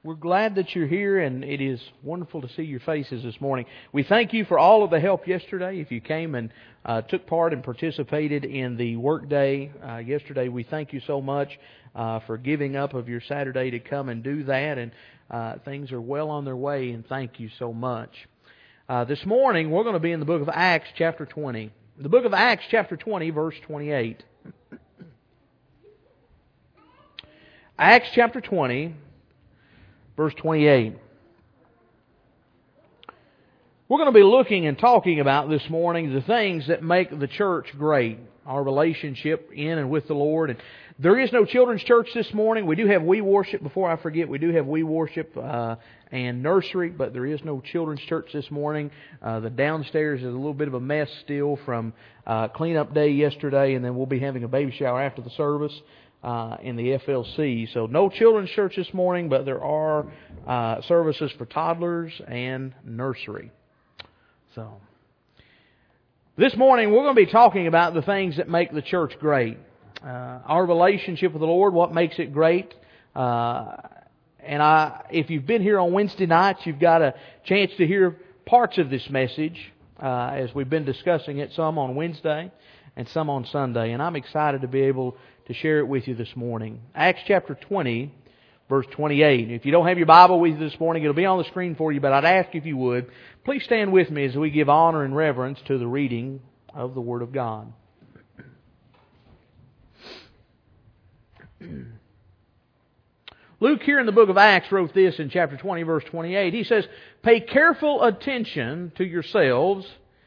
We're glad that you're here, and it is wonderful to see your faces this morning. We thank you for all of the help yesterday. If you came and took part and participated in the workday yesterday, we thank you so much for giving up of your Saturday to come and do that. And things are well on their way, and thank you so much. This morning, we're going to be in the book of Acts, chapter 20. The book of Acts, chapter 20, verse 28. Acts, chapter 20, verse 28. We're going to be looking and talking about this morning the things that make the church great. Our relationship in and with the Lord. And there is no children's church this morning. We do have We Worship. Before I forget, we do have We Worship and nursery, but there is no children's church this morning. The downstairs is a little bit of a mess still from cleanup day yesterday, and then we'll be having a baby shower after the service in the FLC. So no children's church this morning, but there are services for toddlers and nursery. So this morning we're going to be talking about the things that make the church great. Our relationship with the Lord, what makes it great. If you've been here on Wednesday nights, you've got a chance to hear parts of this message as we've been discussing it, some on Wednesday and some on Sunday. And I'm excited to be able to share it with you this morning. Acts chapter 20, verse 28. If you don't have your Bible with you this morning, it'll be on the screen for you, but I'd ask if you would, please stand with me as we give honor and reverence to the reading of the Word of God. Luke here in the book of Acts wrote this in chapter 20, verse 28. He says, "Pay careful attention to yourselves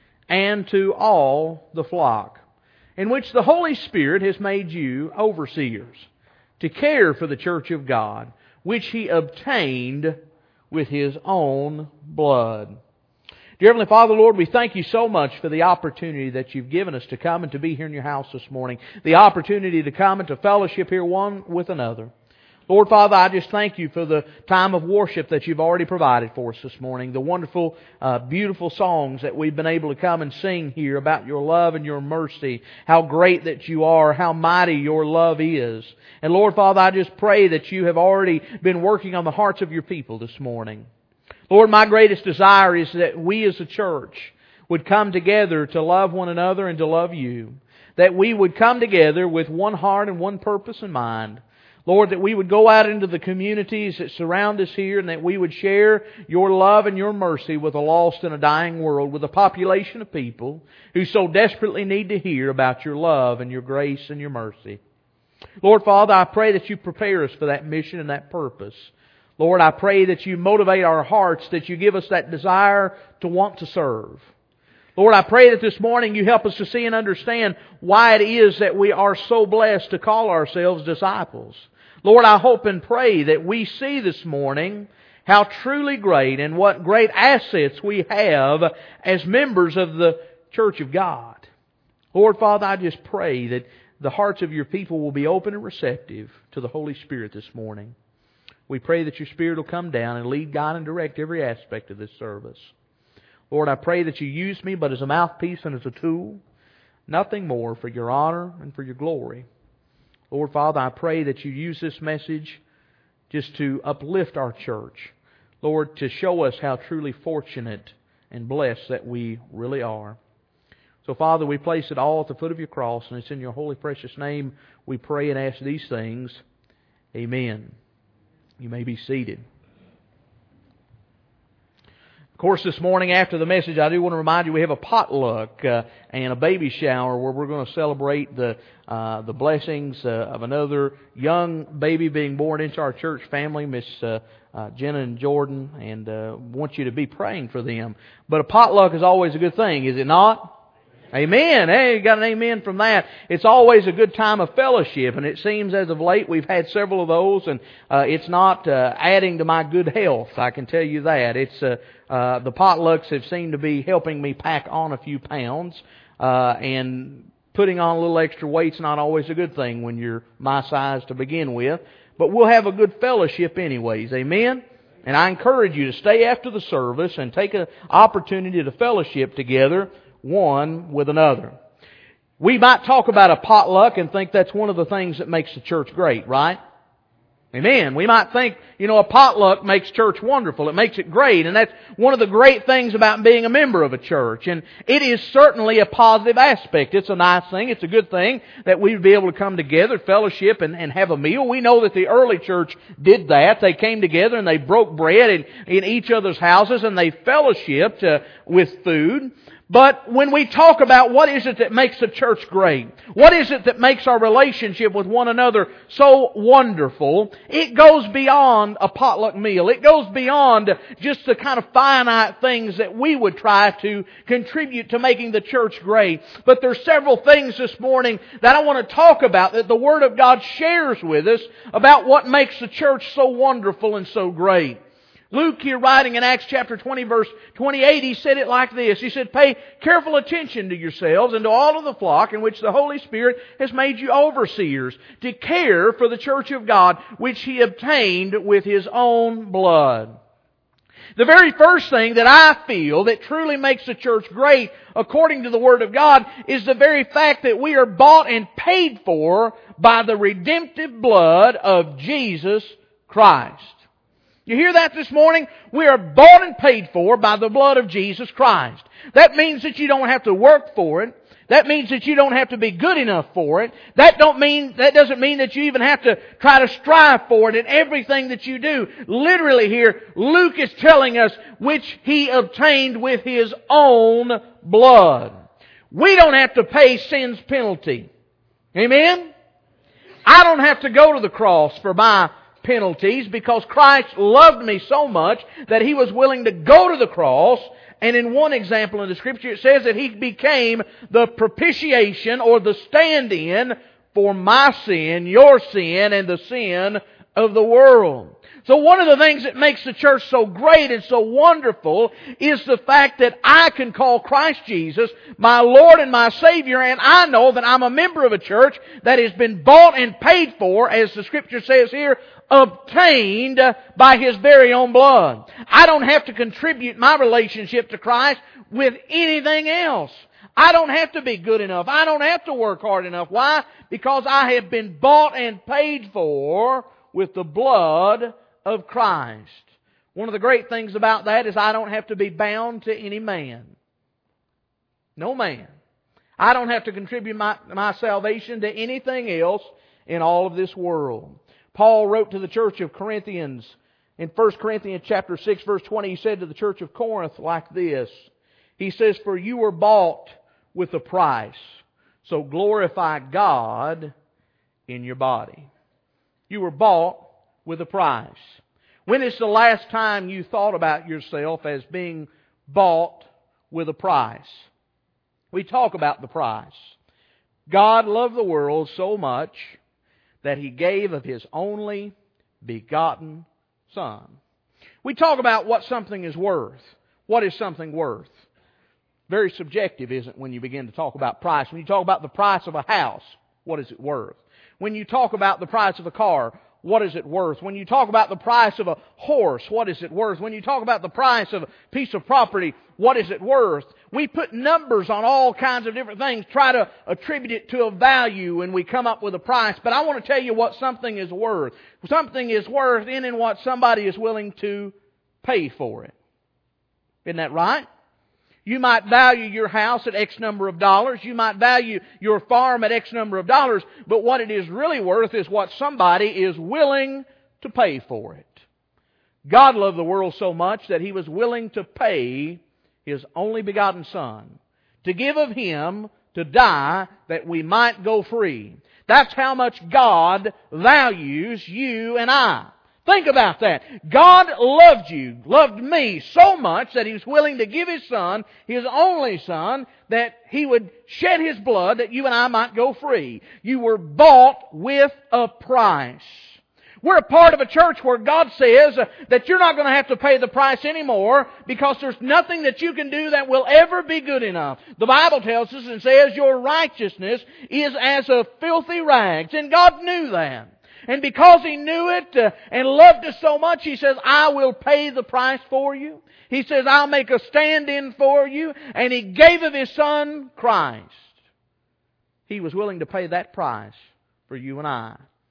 and to all the flock, in which the Holy Spirit has made you overseers, to care for the church of God, which He obtained with His own blood." Dear Heavenly Father, Lord, we thank You so much for the opportunity that You've given us to come and to be here in Your house this morning. The opportunity to come and to fellowship here one with another. Lord Father, I just thank You for the time of worship that You've already provided for us this morning. The wonderful, beautiful songs that we've been able to come and sing here about Your love and Your mercy. How great that You are, how mighty Your love is. And Lord Father, I just pray that You have already been working on the hearts of Your people this morning. Lord, my greatest desire is that we as a church would come together to love one another and to love You. That we would come together with one heart and one purpose in mind. Lord, that we would go out into the communities that surround us here and that we would share Your love and Your mercy with a lost and a dying world, with a population of people who so desperately need to hear about Your love and Your grace and Your mercy. Lord Father, I pray that You prepare us for that mission and that purpose. Lord, I pray that You motivate our hearts, that You give us that desire to want to serve. Lord, I pray that this morning You help us to see and understand why it is that we are so blessed to call ourselves disciples. Lord, I hope and pray that we see this morning how truly great and what great assets we have as members of the Church of God. Lord, Father, I just pray that the hearts of Your people will be open and receptive to the Holy Spirit this morning. We pray that Your Spirit will come down and lead, guide, and direct every aspect of this service. Lord, I pray that You use me but as a mouthpiece and as a tool, nothing more, for Your honor and for Your glory. Lord, Father, I pray that You use this message just to uplift our church. Lord, to show us how truly fortunate and blessed that we really are. So, Father, we place it all at the foot of Your cross, and it's in Your holy, precious name we pray and ask these things. Amen. You may be seated. Of course, this morning after the message, I do want to remind you we have a potluck and a baby shower where we're going to celebrate the blessings of another young baby being born into our church family, Miss Jenna and Jordan, and want you to be praying for them. But a potluck is always a good thing, is it not? Amen. Hey, you got an amen from that. It's always a good time of fellowship, and it seems as of late we've had several of those, and it's not adding to my good health, I can tell you that. It's the potlucks have seemed to be helping me pack on a few pounds, and putting on a little extra weight's not always a good thing when you're my size to begin with. But we'll have a good fellowship anyways. Amen? And I encourage you to stay after the service and take an opportunity to fellowship together one with another. We might talk about a potluck and think that's one of the things that makes the church great, right? Amen. We might think, a potluck makes church wonderful. It makes it great. And that's one of the great things about being a member of a church. And it is certainly a positive aspect. It's a nice thing. It's a good thing that we would be able to come together, fellowship, and have a meal. We know that the early church did that. They came together and they broke bread in each other's houses and they fellowshiped with food. But when we talk about what is it that makes a church great, what is it that makes our relationship with one another so wonderful, it goes beyond a potluck meal. It goes beyond just the kind of finite things that we would try to contribute to making the church great. But there's several things this morning that I want to talk about that the Word of God shares with us about what makes the church so wonderful and so great. Luke here writing in Acts chapter 20 verse 28, he said it like this. He said, "Pay careful attention to yourselves and to all of the flock in which the Holy Spirit has made you overseers, to care for the church of God, which He obtained with His own blood." The very first thing that I feel that truly makes the church great, according to the Word of God, is the very fact that we are bought and paid for by the redemptive blood of Jesus Christ. You hear that this morning? We are bought and paid for by the blood of Jesus Christ. That means that you don't have to work for it. That means that you don't have to be good enough for it. That doesn't mean that you even have to try to strive for it in everything that you do. Literally here, Luke is telling us which He obtained with His own blood. We don't have to pay sin's penalty. Amen? I don't have to go to the cross for my penalties, because Christ loved me so much that He was willing to go to the cross. And in one example in the Scripture, it says that He became the propitiation or the stand-in for my sin, your sin, and the sin of the world. So one of the things that makes the church so great and so wonderful is the fact that I can call Christ Jesus my Lord and my Savior, and I know that I'm a member of a church that has been bought and paid for, as the Scripture says here, obtained by His very own blood. I don't have to contribute my relationship to Christ with anything else. I don't have to be good enough. I don't have to work hard enough. Why? Because I have been bought and paid for with the blood of Christ. One of the great things about that is I don't have to be bound to any man. No man. I don't have to contribute my salvation to anything else in all of this world. Paul wrote to the church of Corinthians in 1 Corinthians chapter 6 verse 20. He said to the church of Corinth like this. He says, "For you were bought with a price, so glorify God in your body." You were bought with a price. When is the last time you thought about yourself as being bought with a price? We talk about the price. God loved the world so much that He gave of His only begotten Son. We talk about what something is worth. What is something worth? Very subjective, isn't it, when you begin to talk about price? When you talk about the price of a house, what is it worth? When you talk about the price of a car, what is it worth? When you talk about the price of a horse, what is it worth? When you talk about the price of a piece of property, what is it worth? We put numbers on all kinds of different things, try to attribute it to a value, and we come up with a price. But I want to tell you what something is worth. Something is worth in what somebody is willing to pay for it. Isn't that right? You might value your house at X number of dollars. You might value your farm at X number of dollars. But what it is really worth is what somebody is willing to pay for it. God loved the world so much that He was willing to pay His only begotten Son, to give of Him, to die, that we might go free. That's how much God values you and I. Think about that. God loved you, loved me so much that He was willing to give His Son, His only Son, that He would shed His blood that you and I might go free. You were bought with a price. We're a part of a church where God says that you're not going to have to pay the price anymore, because there's nothing that you can do that will ever be good enough. The Bible tells us and says your righteousness is as of filthy rags. And God knew that. And because He knew it and loved us so much, He says, I will pay the price for you. He says, I'll make a stand-in for you. And He gave of His Son, Christ. He was willing to pay that price for you and I,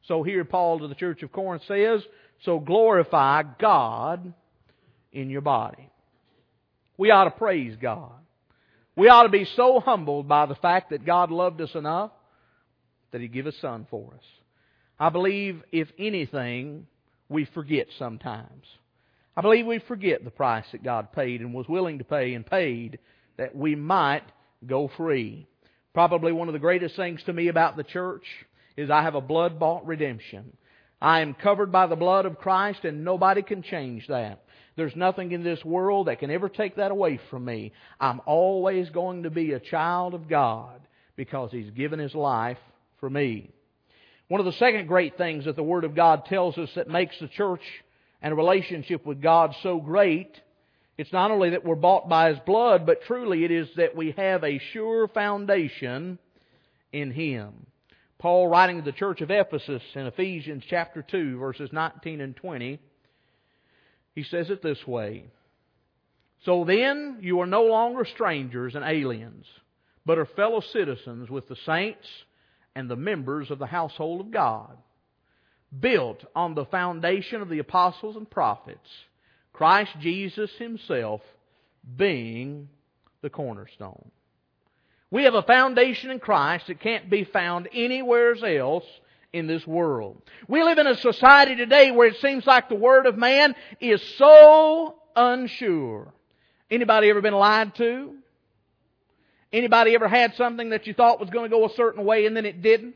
So here Paul to the church of Corinth says, so glorify God in your body. We ought to praise God. We ought to be so humbled by the fact that God loved us enough that He gave His Son for us. I believe, if anything, we forget sometimes. I believe we forget the price that God paid and was willing to pay and paid that we might go free. Probably one of the greatest things to me about the church is I have a blood-bought redemption. I am covered by the blood of Christ, and nobody can change that. There's nothing in this world that can ever take that away from me. I'm always going to be a child of God because He's given His life for me. One of the second great things that the Word of God tells us that makes the church and a relationship with God so great, it's not only that we're bought by His blood, but truly it is that we have a sure foundation in Him. Paul, writing to the church of Ephesus in Ephesians chapter 2, verses 19 and 20, he says it this way, so then you are no longer strangers and aliens, but are fellow citizens with the saints and the members of the household of God, built on the foundation of the apostles and prophets, Christ Jesus Himself being the cornerstone. We have a foundation in Christ that can't be found anywhere else in this world. We live in a society today where it seems like the word of man is so unsure. Anybody ever been lied to? Anybody ever had something that you thought was going to go a certain way and then it didn't?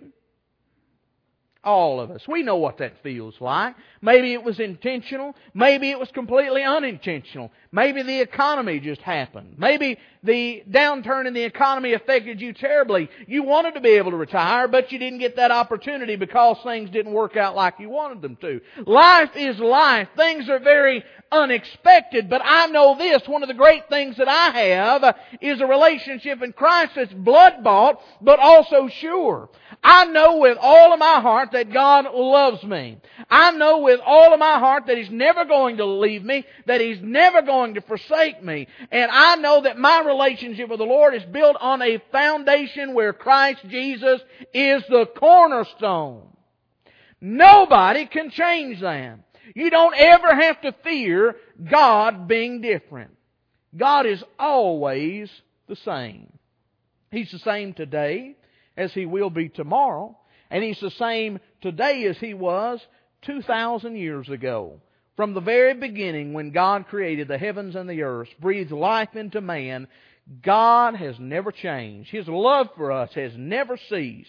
All of us. We know what that feels like. Maybe it was intentional. Maybe it was completely unintentional. Maybe the economy just happened. Maybe the downturn in the economy affected you terribly. You wanted to be able to retire, but you didn't get that opportunity because things didn't work out like you wanted them to. Life is life. Things are very unexpected, but I know this. One of the great things that I have is a relationship in Christ that's blood-bought, but also sure. I know with all of my heart that God loves me. I know with all of my heart that He's never going to leave me, that He's never going to forsake me. And I know that my relationship with the Lord is built on a foundation where Christ Jesus is the cornerstone. Nobody can change that. You don't ever have to fear God being different. God is always the same. He's the same today as He will be tomorrow. And He's the same today as He was 2,000 years ago. From the very beginning, when God created the heavens and the earth, breathed life into man, God has never changed. His love for us has never ceased.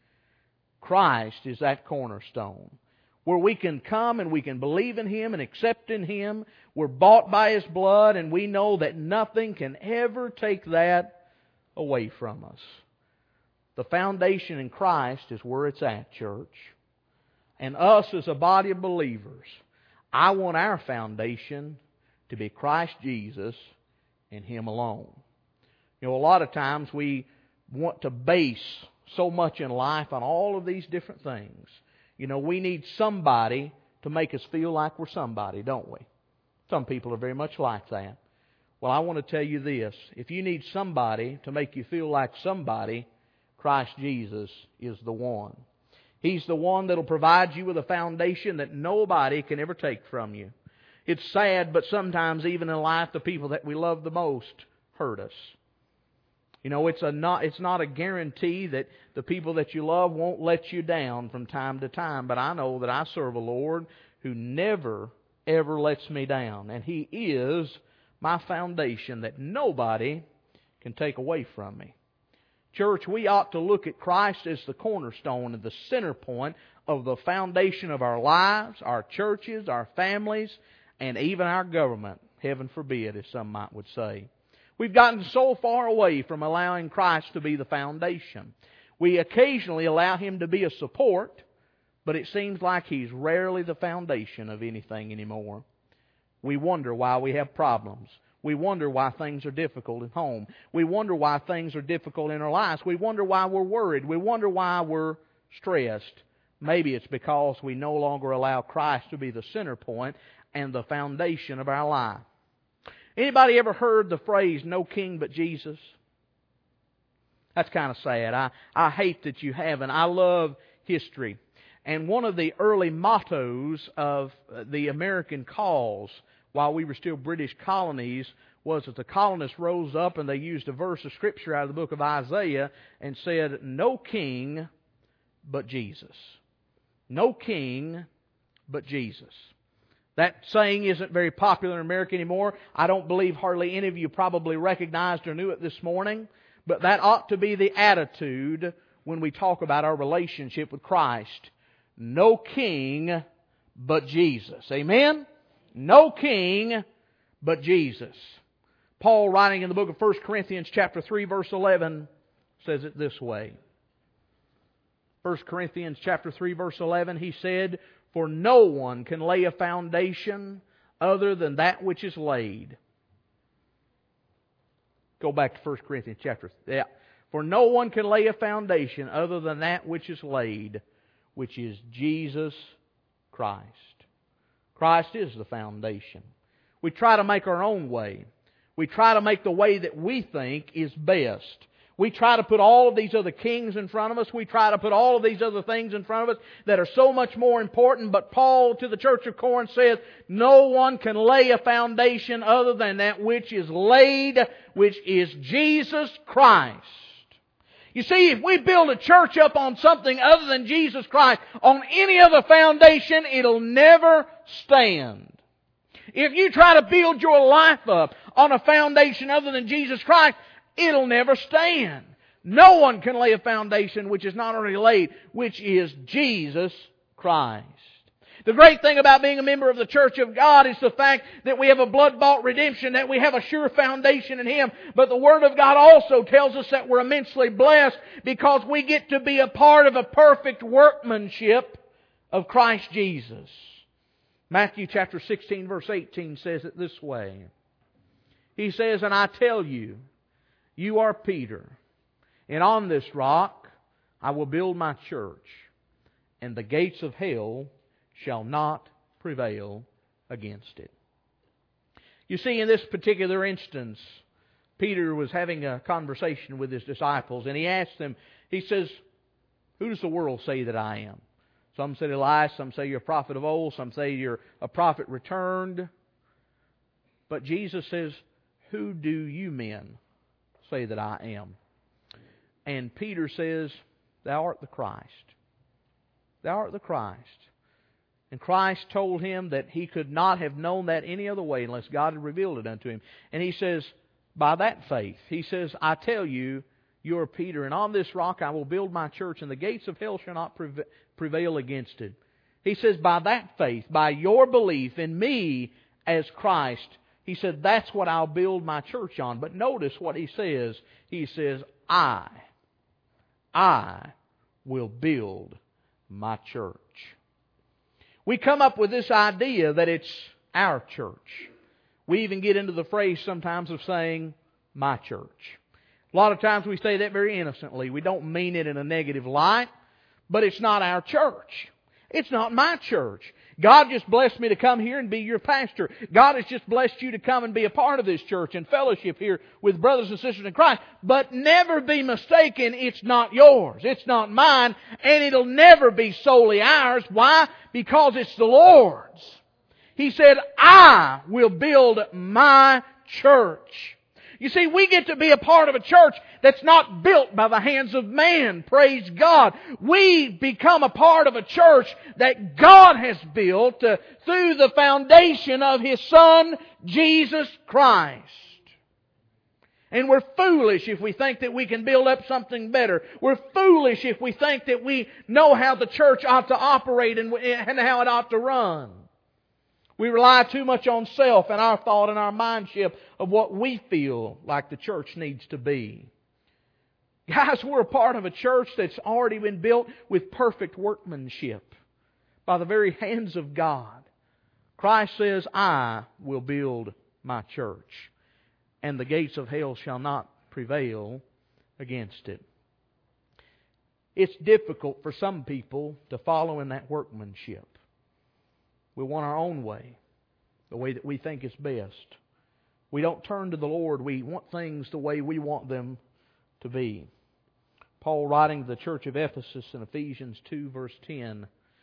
Christ is that cornerstone, where we can come and we can believe in Him and accept in Him. We're bought by His blood, and we know that nothing can ever take that away from us. The foundation in Christ is where it's at, church. And us as a body of believers, I want our foundation to be Christ Jesus and Him alone. You know, a lot of times we want to base so much in life on all of these different things. You know, we need somebody to make us feel like we're somebody, don't we? Some people are very much like that. Well, I want to tell you this. If you need somebody to make you feel like somebody, Christ Jesus is the one. He's the one that will provide you with a foundation that nobody can ever take from you. It's sad, but sometimes even in life, the people that we love the most hurt us. You know, it's not a guarantee that the people that you love won't let you down from time to time. But I know that I serve a Lord who never, ever lets me down. And He is my foundation that nobody can take away from me. Church, we ought to look at Christ as the cornerstone and the center point of the foundation of our lives, our churches, our families, and even our government. Heaven forbid, as some might would say. We've gotten so far away from allowing Christ to be the foundation. We occasionally allow Him to be a support, but it seems like He's rarely the foundation of anything anymore. We wonder why we have problems. We wonder why things are difficult at home. We wonder why things are difficult in our lives. We wonder why we're worried. We wonder why we're stressed. Maybe it's because we no longer allow Christ to be the center point and the foundation of our life. Anybody ever heard the phrase, no king but Jesus? That's kind of sad. I hate that you haven't. I love history. And one of the early mottos of the American cause while we were still British colonies was that the colonists rose up and they used a verse of Scripture out of the book of Isaiah and said, "No king but Jesus." No king but Jesus. That saying isn't very popular in America anymore. I don't believe hardly any of you probably recognized or knew it this morning. But that ought to be the attitude when we talk about our relationship with Christ. No king but Jesus. Amen? No king but Jesus. Paul, writing in the book of 1 Corinthians chapter 3, verse 11, says it this way. 1 Corinthians chapter 3, verse 11, he said, "For no one can lay a foundation other than that which is laid." Go back to 1 Corinthians chapter 3. Yeah. "For no one can lay a foundation other than that which is laid, which is Jesus Christ." Christ is the foundation. We try to make our own way. We try to make the way that we think is best. We try to put all of these other kings in front of us. We try to put all of these other things in front of us that are so much more important. But Paul to the church of Corinth says, no one can lay a foundation other than that which is laid, which is Jesus Christ. You see, if we build a church up on something other than Jesus Christ, on any other foundation, it'll never stand. If you try to build your life up on a foundation other than Jesus Christ, it'll never stand. No one can lay a foundation which is not already laid, which is Jesus Christ. The great thing about being a member of the church of God is the fact that we have a blood-bought redemption, that we have a sure foundation in Him. But the Word of God also tells us that we're immensely blessed because we get to be a part of a perfect workmanship of Christ Jesus. Matthew chapter 16 verse 18 says it this way. He says, "And I tell you, you are Peter, and on this rock I will build my church, and the gates of hell shall not prevail against it." You see, in this particular instance, Peter was having a conversation with his disciples, and he asked them, he says, "Who does the world say that I am?" Some say Elias, some say you're a prophet of old, some say you're a prophet returned. But Jesus says, "Who do you men say that I am?" And Peter says, "Thou art the Christ. Thou art the Christ." And Christ told him that he could not have known that any other way unless God had revealed it unto him. And he says, by that faith, he says, "I tell you, you are Peter, and on this rock I will build my church, and the gates of hell shall not prevail against it." He says, by that faith, by your belief in me as Christ, he said, that's what I'll build my church on. But notice what he says. He says, I will build my church. We come up with this idea that it's our church. We even get into the phrase sometimes of saying, my church. A lot of times we say that very innocently. We don't mean it in a negative light, but it's not our church. It's not my church. God just blessed me to come here and be your pastor. God has just blessed you to come and be a part of this church and fellowship here with brothers and sisters in Christ. But never be mistaken, it's not yours. It's not mine, and it'll never be solely ours. Why? Because it's the Lord's. He said, I will build my church. You see, we get to be a part of a church that's not built by the hands of man. Praise God. We become a part of a church that God has built through the foundation of His Son, Jesus Christ. And we're foolish if we think that we can build up something better. We're foolish if we think that we know how the church ought to operate and how it ought to run. We rely too much on self and our thought and our mindship of what we feel like the church needs to be. Guys, we're a part of a church that's already been built with perfect workmanship by the very hands of God. Christ says, I will build my church, and the gates of hell shall not prevail against it. It's difficult for some people to follow in that workmanship. We want our own way, the way that we think is best. We don't turn to the Lord. We want things the way we want them to be. Paul, writing to the church of Ephesus in Ephesians 2 verse 10,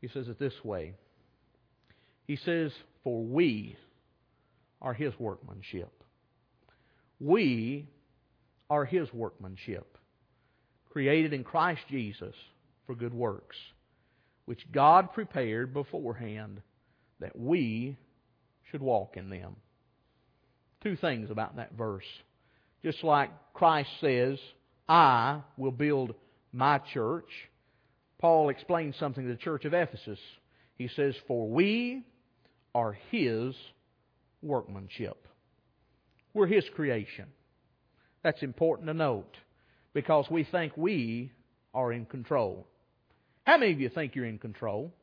He says it this way. He says, for we are His workmanship. We are His workmanship, created in Christ Jesus for good works, which God prepared beforehand that we should walk in them. Two things about that verse. Just like Christ says, I will build my church, Paul explains something to the church of Ephesus. He says, for we are His workmanship. We're His creation. That's important to note because we think we are in control. How many of you think you're in control?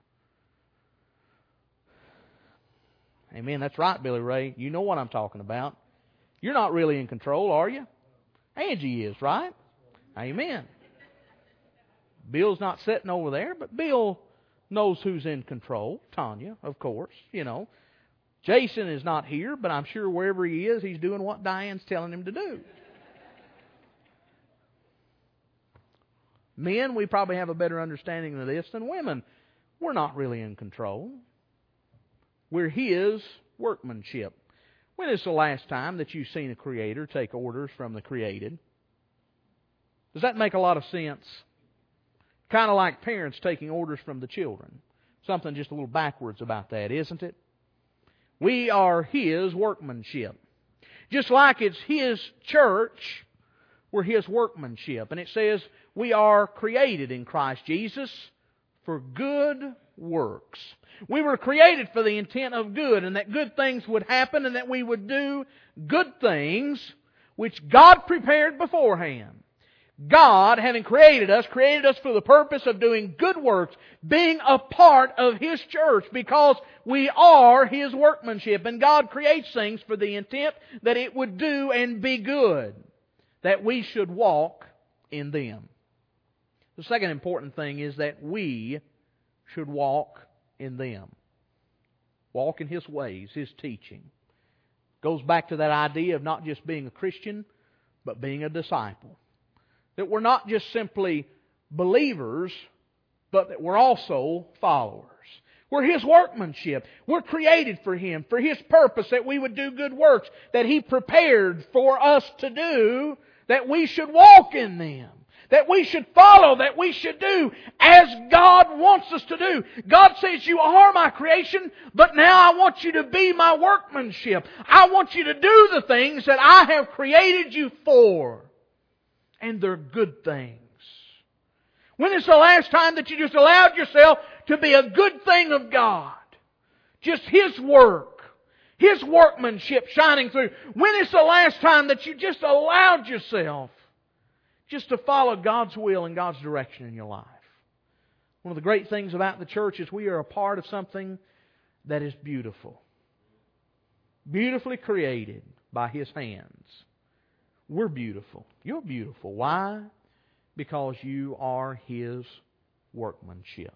Amen. That's right, Billy Ray. You know what I'm talking about. You're not really in control, are you? Angie is, right? Amen. Bill's not sitting over there, but Bill knows who's in control. Tanya, of course, you know. Jason is not here, but I'm sure wherever he is, he's doing what Diane's telling him to do. Men, we probably have a better understanding of this than women. We're not really in control. We're His workmanship. When is the last time that you've seen a creator take orders from the created? Does that make a lot of sense? Kind of like parents taking orders from the children. Something just a little backwards about that, isn't it? We are His workmanship. Just like it's His church, we're His workmanship. And it says we are created in Christ Jesus for good works. We were created for the intent of good, and that good things would happen, and that we would do good things which God prepared beforehand. God, having created us for the purpose of doing good works, being a part of His church, because we are His workmanship. And God creates things for the intent that it would do and be good, that we should walk in them. The second important thing is that we should walk in them. Walk in His ways, His teaching. Goes back to that idea of not just being a Christian, but being a disciple. That we're not just simply believers, but that we're also followers. We're His workmanship. We're created for Him, for His purpose, that we would do good works, that He prepared for us to do, that we should walk in them, that we should follow, that we should do as God wants us to do. God says, you are my creation, but now I want you to be my workmanship. I want you to do the things that I have created you for. And they're good things. When is the last time that you just allowed yourself to be a good thing of God? Just His work, His workmanship shining through. When is the last time that you just allowed yourself just to follow God's will and God's direction in your life? One of the great things about the church is we are a part of something that is beautiful. Beautifully created by His hands. We're beautiful. You're beautiful. Why? Because you are His workmanship.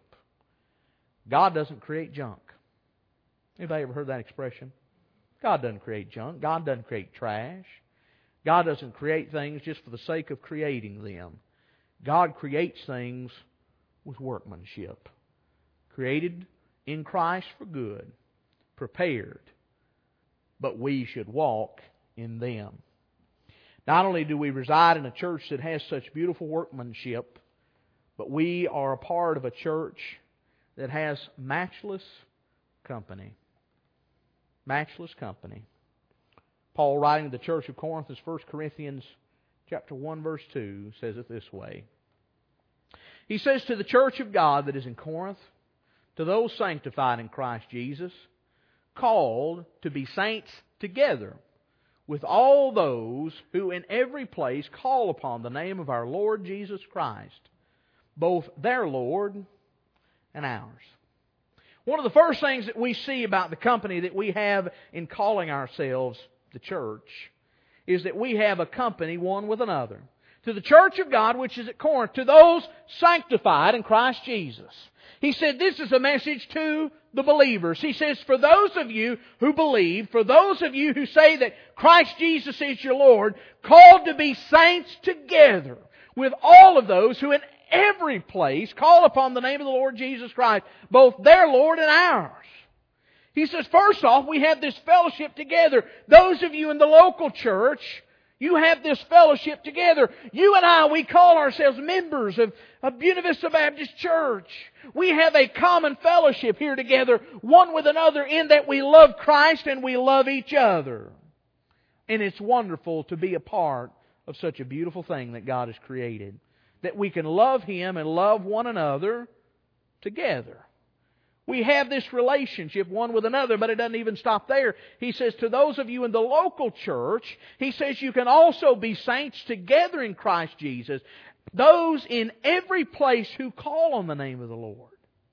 God doesn't create junk. Anybody ever heard that expression? God doesn't create junk. God doesn't create trash. God doesn't create things just for the sake of creating them. God creates things with workmanship. Created in Christ for good. Prepared. But we should walk in them. Not only do we reside in a church that has such beautiful workmanship, but we are a part of a church that has matchless company. Matchless company. Paul, writing to the church of Corinth, in 1 Corinthians chapter 1, verse 2, says it this way. He says, to the church of God that is in Corinth, to those sanctified in Christ Jesus, called to be saints together, with all those who in every place call upon the name of our Lord Jesus Christ, both their Lord and ours. One of the first things that we see about the company that we have in calling ourselves the church is that we have a company one with another. To the church of God which is at Corinth, to those sanctified in Christ Jesus. He said this is a message to the believers. He says, for those of you who believe, for those of you who say that Christ Jesus is your Lord, called to be saints together with all of those who in every place call upon the name of the Lord Jesus Christ, both their Lord and ours. He says, first off, we have this fellowship together. Those of you in the local church, you have this fellowship together. You and I, we call ourselves members of Buena Vista Baptist Church. We have a common fellowship here together, one with another, in that we love Christ and we love each other. And it's wonderful to be a part of such a beautiful thing that God has created. That we can love Him and love one another together. We have this relationship one with another, but it doesn't even stop there. He says to those of you in the local church, He says you can also be saints together in Christ Jesus. Those in every place who call on the name of the Lord.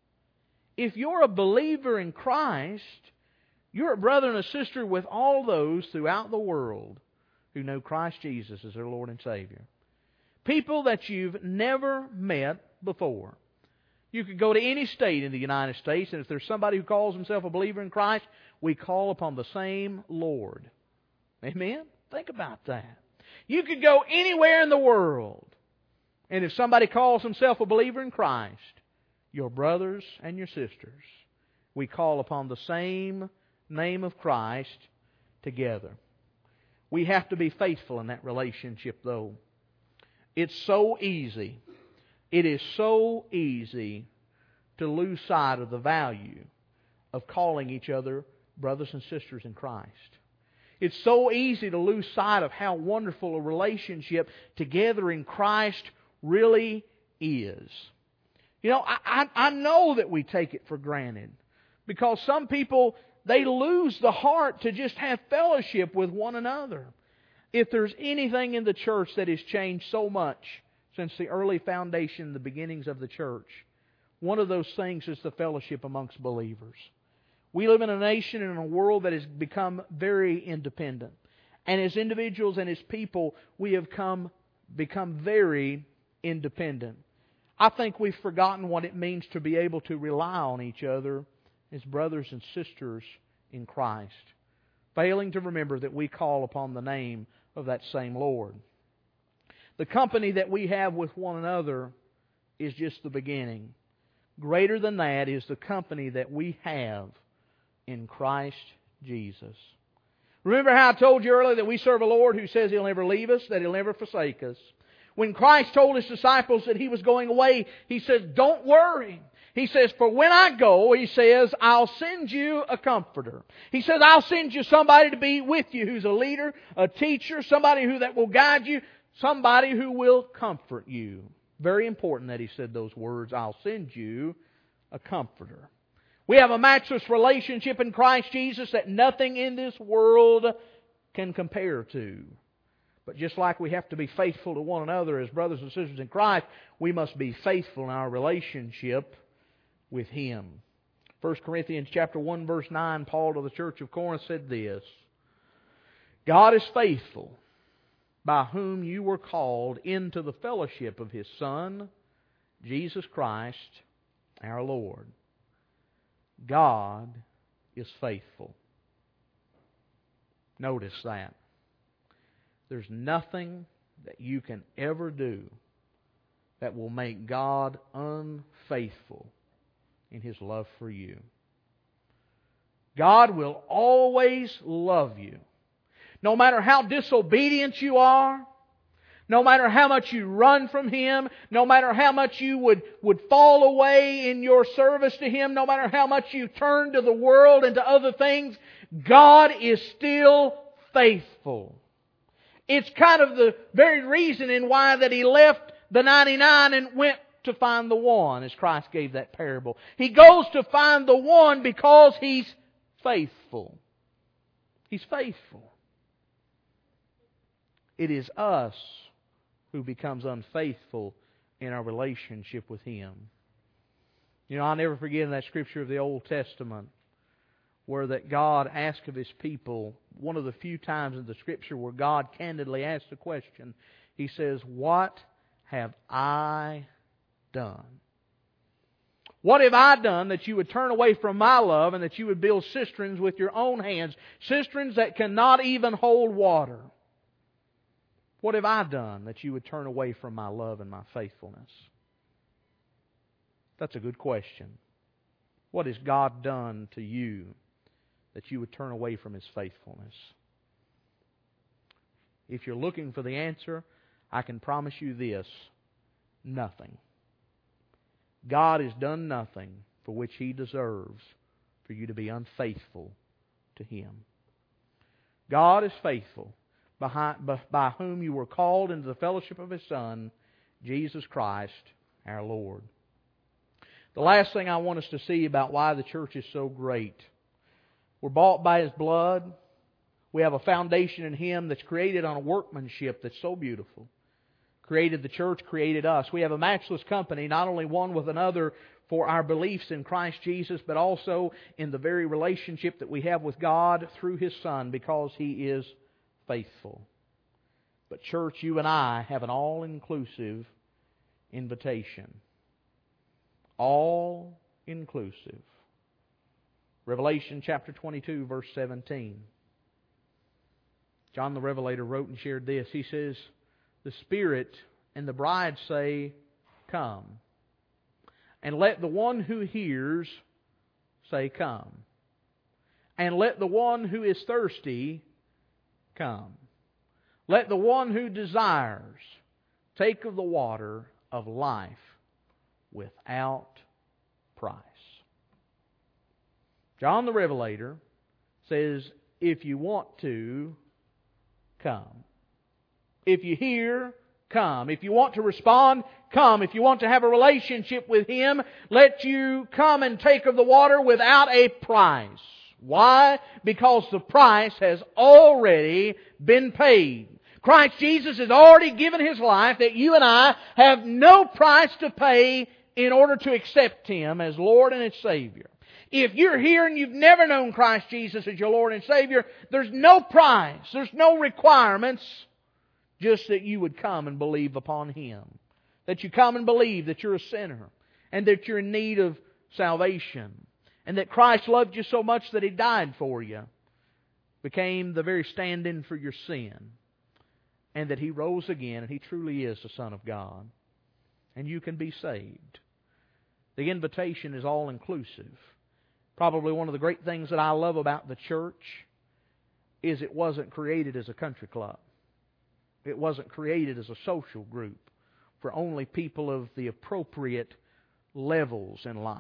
If you're a believer in Christ, you're a brother and a sister with all those throughout the world who know Christ Jesus as their Lord and Savior. People that you've never met before. You could go to any state in the United States, and if there's somebody who calls himself a believer in Christ, we call upon the same Lord. Amen? Think about that. You could go anywhere in the world, and if somebody calls himself a believer in Christ, your brothers and your sisters, we call upon the same name of Christ together. We have to be faithful in that relationship, though. It's so easy. It is so easy to lose sight of the value of calling each other brothers and sisters in Christ. It's so easy to lose sight of how wonderful a relationship together in Christ really is. You know, I know that we take it for granted because some people, they lose the heart to just have fellowship with one another. If there's anything in the church that has changed so much since the early foundation, the beginnings of the church, one of those things is the fellowship amongst believers. We live in a nation and in a world that has become very independent. And as individuals and as people, we have become very independent. I think we've forgotten what it means to be able to rely on each other as brothers and sisters in Christ, failing to remember that we call upon the name of that same Lord. The company that we have with one another is just the beginning. Greater than that is the company that we have in Christ Jesus. Remember how I told you earlier that we serve a Lord who says He'll never leave us, that He'll never forsake us. When Christ told His disciples that He was going away, He said, don't worry. He says, for when I go, He says, I'll send you a comforter. He says, I'll send you somebody to be with you who's a leader, a teacher, somebody that will guide you, somebody who will comfort you. Very important that He said those words, I'll send you a comforter. We have a matchless relationship in Christ Jesus that nothing in this world can compare to. But just like we have to be faithful to one another as brothers and sisters in Christ, we must be faithful in our relationship with Him. 1 Corinthians chapter 1 verse 9, Paul to the church of Corinth said this, God is faithful, by whom you were called into the fellowship of His Son, Jesus Christ, our Lord. God is faithful. Notice that. There's nothing that you can ever do that will make God unfaithful in His love for you. God will always love you. No matter how disobedient you are, no matter how much you run from Him, no matter how much you would fall away in your service to Him, no matter how much you turn to the world and to other things, God is still faithful. It's kind of the very reason in why that He left the 99 and went to find the one, as Christ gave that parable. He goes to find the one because He's faithful. He's faithful. It is us who becomes unfaithful in our relationship with Him. You know, I'll never forget that scripture of the Old Testament where that God asked of His people, one of the few times in the Scripture where God candidly asked the question, He says, what have I done? What have I done that you would turn away from my love and that you would build cisterns with your own hands, cisterns that cannot even hold water? What have I done that you would turn away from my love and my faithfulness? That's a good question. What has God done to you that you would turn away from His faithfulness? If you're looking for the answer, I can promise you this: nothing. God has done nothing for which He deserves for you to be unfaithful to Him. God is faithful, by whom you were called into the fellowship of His Son, Jesus Christ our Lord. The last thing I want us to see about why the church is so great. We're bought by His blood. We have a foundation in Him that's created on a workmanship that's so beautiful. Created the church, created us. We have a matchless company, not only one with another for our beliefs in Christ Jesus, but also in the very relationship that we have with God through His Son, because He is faithful. But church, you and I have an all-inclusive invitation. All-inclusive. Revelation chapter 22, verse 17. John the Revelator wrote and shared this. He says, "The Spirit and the bride say, 'Come.' And let the one who hears say, 'Come.' And let the one who is thirsty come. Let the one who desires take of the water of life without price." John the Revelator says, if you want to, come. If you hear, come. If you want to respond, come. If you want to have a relationship with Him, let you come and take of the water without a price. Why? Because the price has already been paid. Christ Jesus has already given His life, that you and I have no price to pay in order to accept Him as Lord and as Savior. If you're here and you've never known Christ Jesus as your Lord and Savior, there's no price, there's no requirements, just that you would come and believe upon Him. That you come and believe that you're a sinner and that you're in need of salvation. And that Christ loved you so much that He died for you, became the very stand-in for your sin, and that He rose again and He truly is the Son of God. And you can be saved. The invitation is all-inclusive. Probably one of the great things that I love about the church is it wasn't created as a country club. It wasn't created as a social group for only people of the appropriate levels in life.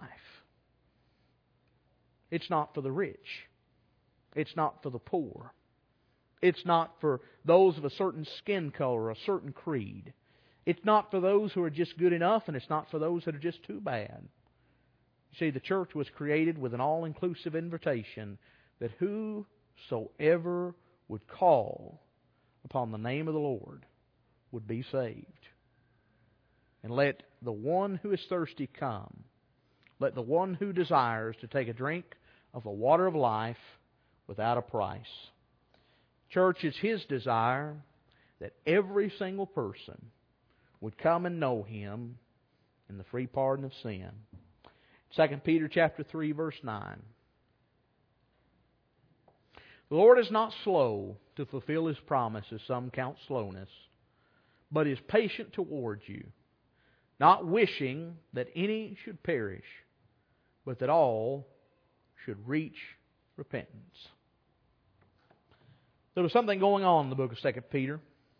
It's not for the rich. It's not for the poor. It's not for those of a certain skin color, a certain creed. It's not for those who are just good enough, and it's not for those that are just too bad. You see, the church was created with an all-inclusive invitation that whosoever would call upon the name of the Lord would be saved. And let the one who is thirsty come. Let the one who desires to take a drink of the water of life without a price. Church, it's His desire that every single person would come and know Him in the free pardon of sin. 2 Peter chapter 3, verse 9. The Lord is not slow to fulfill His promise, as some count slowness, but is patient towards you, not wishing that any should perish, but that all should reach repentance. There was something going on in the book of 2 Peter.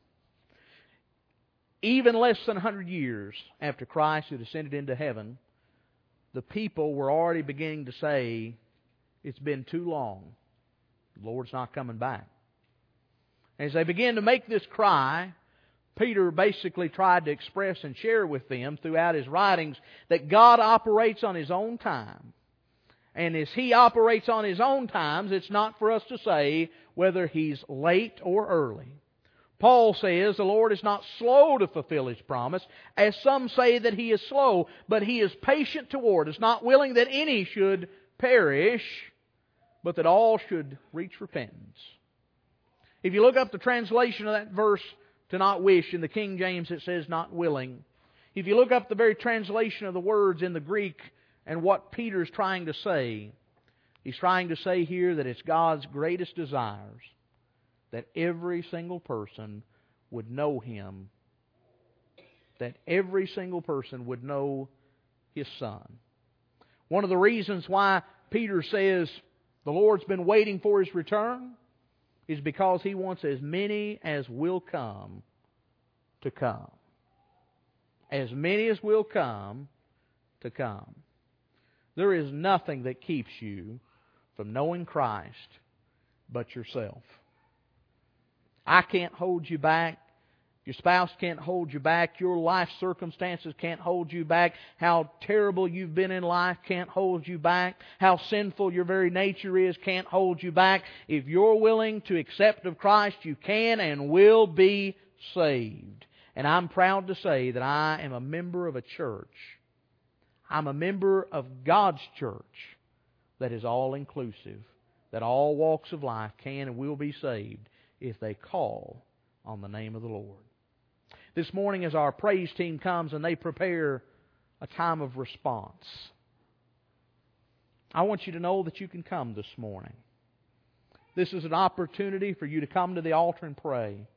Even less than 100 years after Christ had ascended into heaven, the people were already beginning to say, it's been too long. The Lord's not coming back. As they began to make this cry, Peter basically tried to express and share with them throughout his writings that God operates on His own time. And as He operates on His own times, it's not for us to say whether He's late or early. Paul says the Lord is not slow to fulfill His promise, as some say that He is slow, but He is patient toward us, not willing that any should perish, but that all should reach repentance. If you look up the translation of that verse, to not wish, in the King James it says not willing. If you look up the very translation of the words in the Greek and what Peter's trying to say, he's trying to say here that it's God's greatest desires that every single person would know Him, that every single person would know His Son. One of the reasons why Peter says the Lord's been waiting for His return is because He wants as many as will come to come. As many as will come to come. There is nothing that keeps you from knowing Christ but yourself. I can't hold you back. Your spouse can't hold you back. Your life circumstances can't hold you back. How terrible you've been in life can't hold you back. How sinful your very nature is can't hold you back. If you're willing to accept of Christ, you can and will be saved. And I'm proud to say that I am a member of a church. I'm a member of God's church that is all-inclusive, that all walks of life can and will be saved if they call on the name of the Lord. This morning as our praise team comes and they prepare a time of response, I want you to know that you can come this morning. This is an opportunity for you to come to the altar and pray.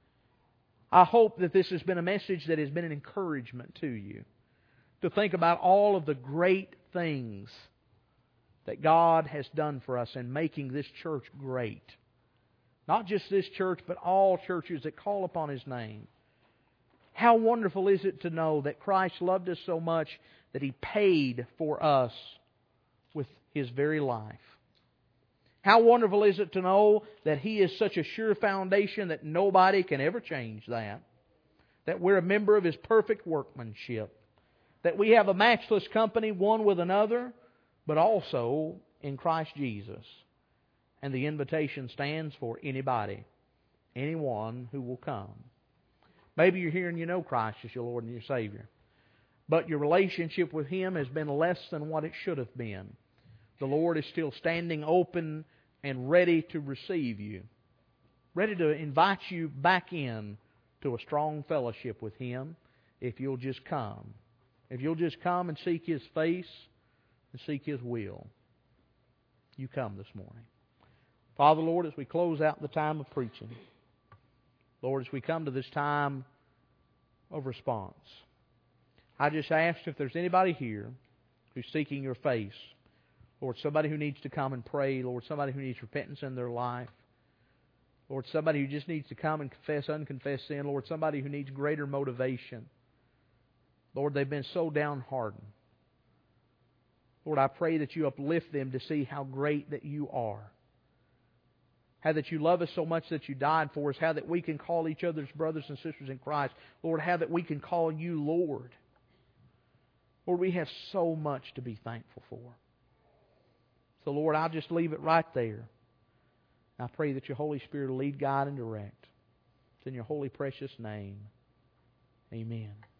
I hope that this has been a message that has been an encouragement to you to think about all of the great things that God has done for us in making this church great. Not just this church, but all churches that call upon His name. How wonderful is it to know that Christ loved us so much that He paid for us with His very life. How wonderful is it to know that He is such a sure foundation that nobody can ever change that. That we're a member of His perfect workmanship. That we have a matchless company one with another, but also in Christ Jesus. And the invitation stands for anybody, anyone who will come. Maybe you're here and you know Christ as your Lord and your Savior. But your relationship with Him has been less than what it should have been. The Lord is still standing open and ready to receive you. Ready to invite you back in to a strong fellowship with Him if you'll just come. If you'll just come and seek His face and seek His will. You come this morning. Father, Lord, as we close out the time of preaching, Lord, as we come to this time of response, I just ask if there's anybody here who's seeking Your face, Lord, somebody who needs to come and pray, Lord, somebody who needs repentance in their life, Lord, somebody who just needs to come and confess unconfessed sin, Lord, somebody who needs greater motivation. Lord, they've been so downhearted. Lord, I pray that You uplift them to see how great that You are. How that You love us so much that You died for us. How that we can call each other's brothers and sisters in Christ. Lord, how that we can call You Lord. Lord, we have so much to be thankful for. So, Lord, I'll just leave it right there. I pray that Your Holy Spirit will lead, guide, and direct. It's in Your holy, precious name. Amen.